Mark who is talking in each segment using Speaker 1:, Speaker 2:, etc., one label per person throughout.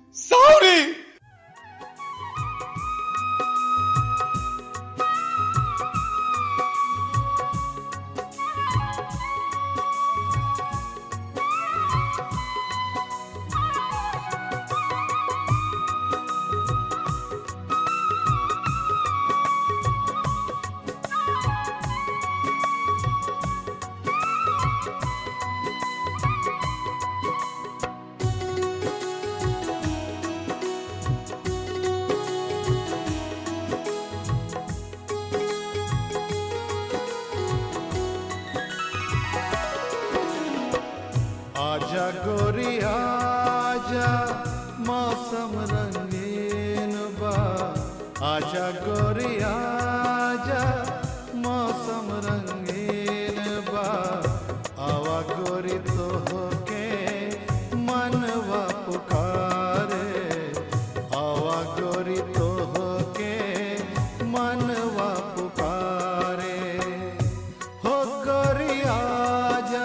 Speaker 1: सावरी। आजा गोरी आजा मौसम रंगीन बा, आजा गोरी आजा मौसम रंगीन बा, आवा गोरी तो होके मनवा पुकारे, आवा गोरी तो होके मनवा पुकारे, हो गोरी आजा।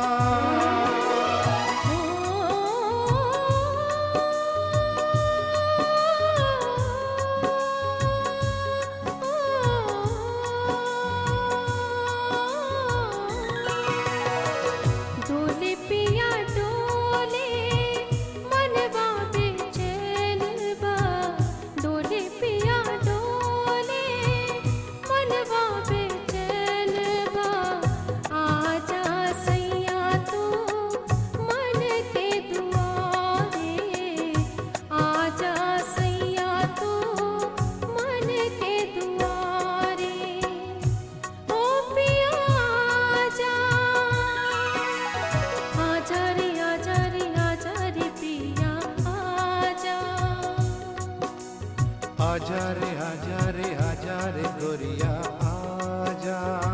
Speaker 1: आजा रे आजा रे आजा रे गोरिया आजा।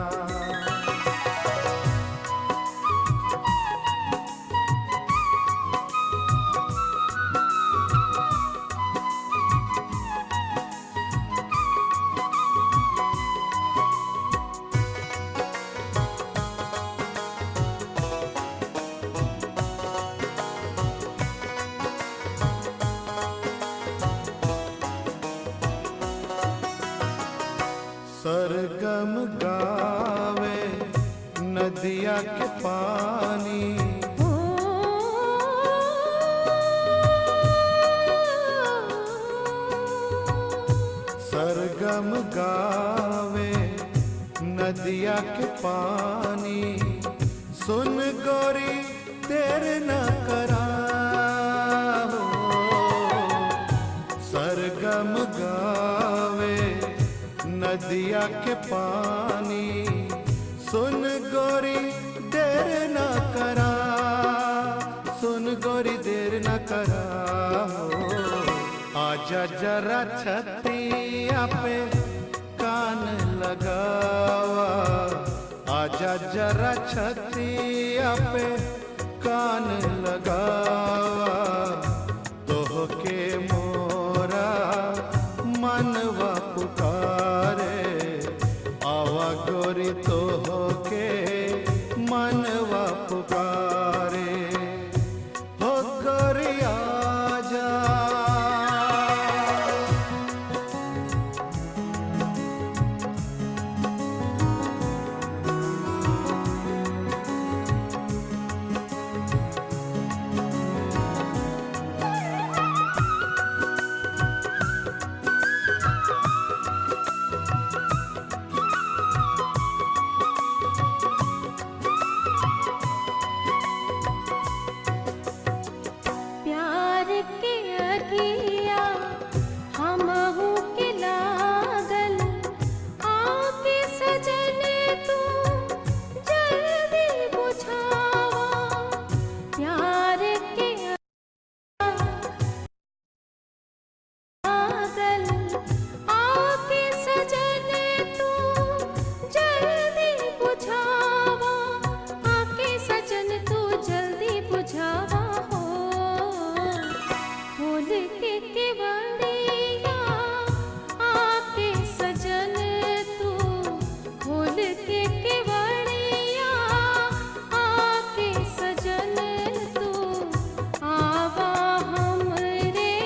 Speaker 1: सरगम गावे नदिया के पानी, सरगम गावे नदिया के पानी, सुन गोरी तेरे न करा हो, सरगम गावे नदिया के पानी, सुन गोरी देर न करा, सुन गोरी देर न करा हो, आजा जरा छतिया पे कान लगावा, आजा जरा छतिया पे कान लगावा, तो के मोरा मनवा पुकारे, आवा गोरी तो होके मनवा पुकारे, हो गोरी आजा।
Speaker 2: आवा हमरे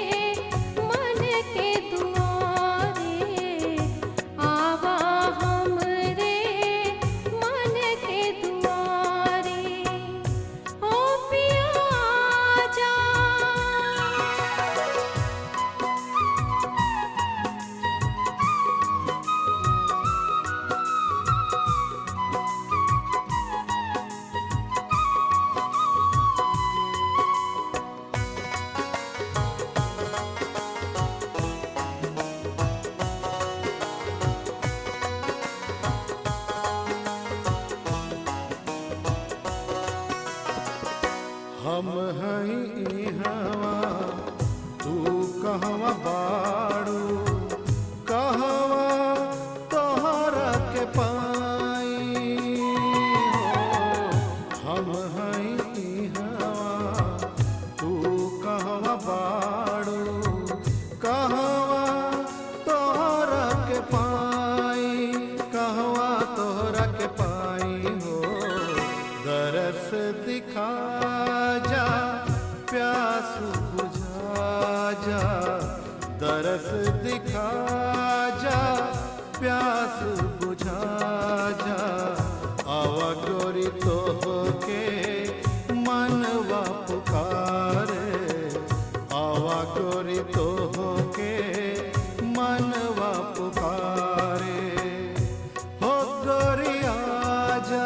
Speaker 1: तरस दिखा जा, प्यास बुझा जा, आवा गोरी तो के मनवा पुकारे, आवा गोरी तो के मनवा पुकारे, हो गोरी आजा।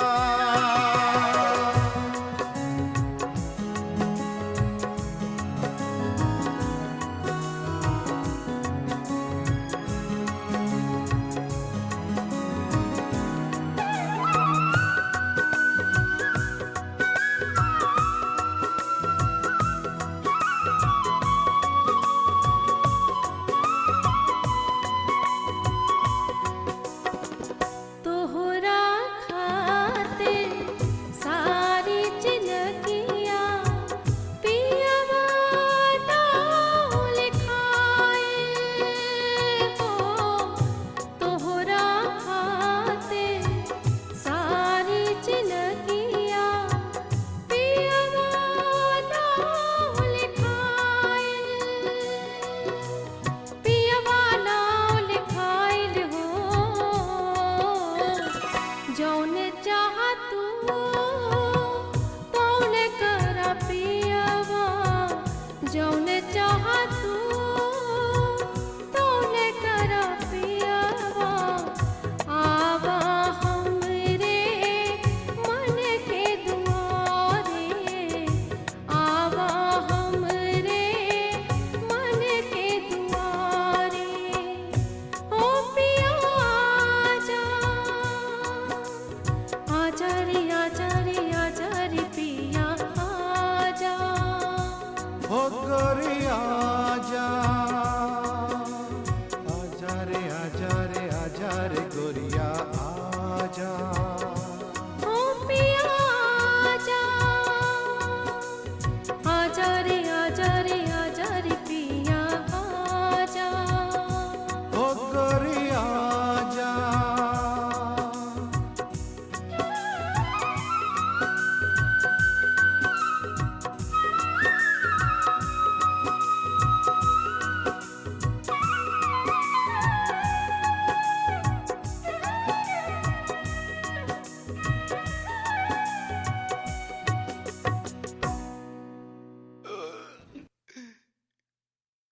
Speaker 2: जौने चाहा तू तौने करा पियवा, जौने चाहा तू तौने करा पियवा, आवा हमरे मन के दुआरे, आवा हमरे मन के दुआरे, ओ पिया आजा, आजा रे आजा रे आजा रे पिया आजा,
Speaker 1: हो गोरी आजा, आजा रे आजा रे आजा रे गोरिया आजा।